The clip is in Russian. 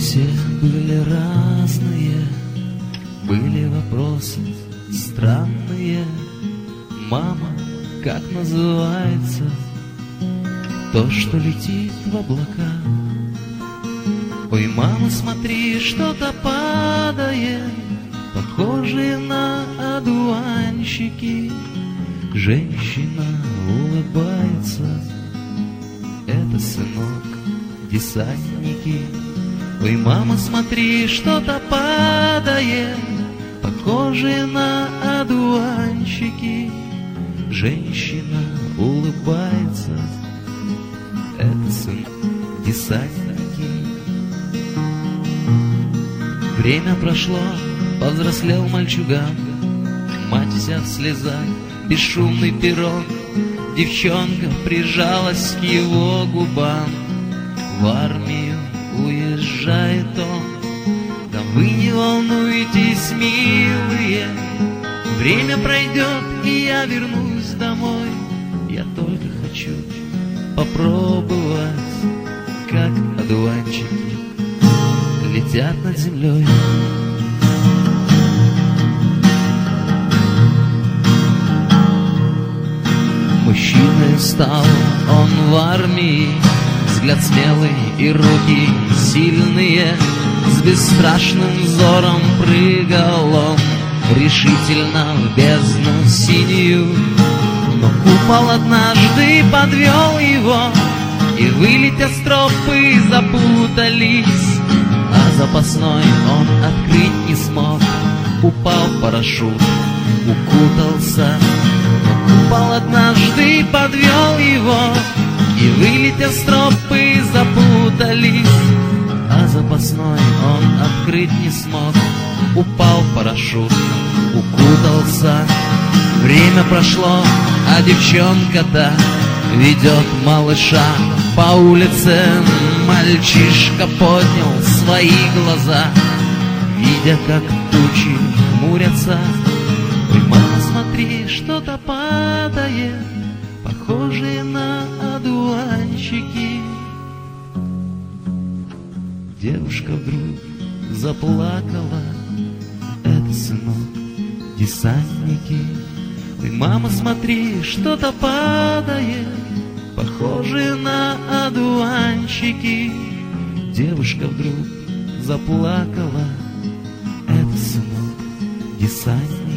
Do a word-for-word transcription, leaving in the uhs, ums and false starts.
Все были разные, были вопросы странные. Мама, как называется то, что летит в облака? Ой, мама, смотри, что-то падает, похожие на одуванчики. Женщина улыбается, это, сынок, десантники. Ой, мама, смотри, что-то падает, похожие на одуванчики. Женщина улыбается, это, сынок, десантники. Время прошло, повзрослел мальчуган, мать вся в слезах, бесшумный пирог. Девчонка прижалась к его губам. В армию уезжает он. Да вы не волнуйтесь, милые, время пройдет, и я вернусь домой. Я только хочу попробовать, как одуванчики летят над землей. Мужчиной стал он в армии, взгляд смелый и руки сильные. С бесстрашным взором прыгал он решительно в бездну синюю. Но купол однажды подвел его, и вылетя стропы запутались, а запасной он открыть не смог. Упал парашют, укутался, но купол однажды подвел его, и вылетя стропы запутались, а запасной он открыть не смог. Упал парашют, укутался. Время прошло, а девчонка-то ведет малыша по улице. Мальчишка поднял свои глаза, видя, как тучи хмурятся. Ой, мама, смотри, что-то падает, похожие на одуванчики. Девушка вдруг заплакала, это, сынок, десантники. Ой, мама, смотри, что-то падает, похожие на одуванчики. Девушка вдруг заплакала, это, сынок, десантники.